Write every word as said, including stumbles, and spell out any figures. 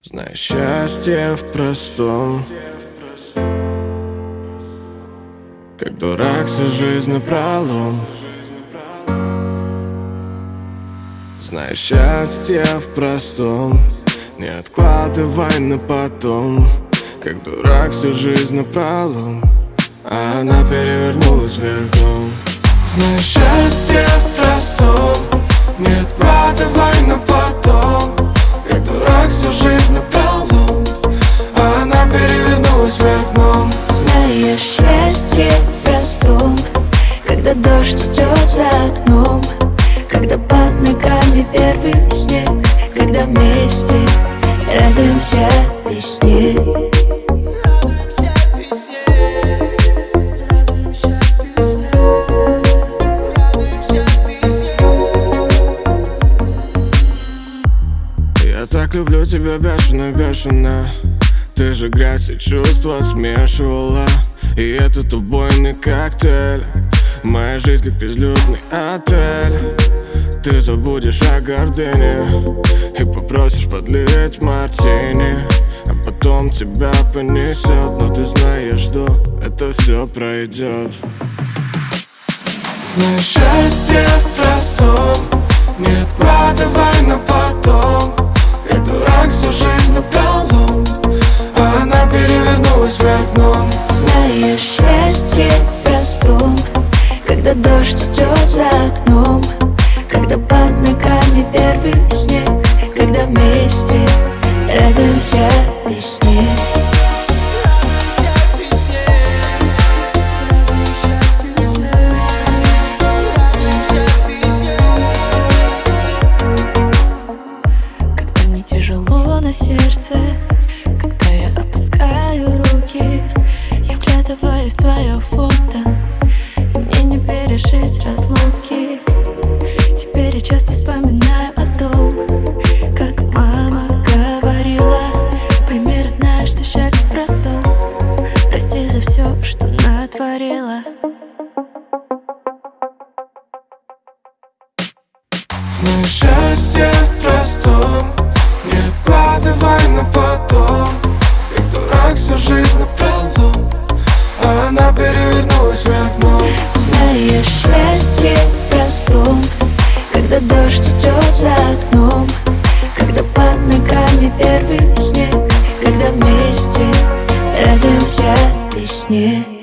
Знаешь, счастье в простом, как дурак всю жизнь напролом. Знаешь, счастье в простом, не откладывай на потом, как дурак всю жизнь напролом, а она перевернулась вверх дном. Знаешь, счастье в простом, не откладывай на потом, как дурак всю жизнь напролом, а она перевернулась вверх дном. Знаешь, счастье в простом, когда дождь идет за окном, когда под ногами первый снег, когда вместе радуемся весне. Я так люблю тебя бешено, бешено. Ты же грязь и чувства смешивала, и этот убойный коктейль. Моя жизнь как безлюдный отель. Ты забудешь о гордыне и попросишь подлить мартини, а потом тебя понесет. Но ты знаешь, что это все пройдет. Знаешь, счастье в простом, не откладывай на потом, как дурак всю жизнь напролом, а она перевернулась вверх дном. Знаешь, счастье в простом, когда дождь идет за окном, когда под ногами первый снег, когда вместе радуемся весне. Когда мне тяжело на сердце, когда я опускаю руки, я вглядываюсь в твое фото, и мне не пережить разлуки. Теперь я часто вспоминаю о том, как мама говорила: пойми, родная, что счастье в простом, прости за все, что натворила. Знаешь, счастье в простом, не откладывай на потом, как дурак всю жизнь напролом, а она перевернулась вверх дном. Знаешь, счастье в простом, когда дождь идет за окном, когда под ногами первый снег, когда вместе радуемся весне.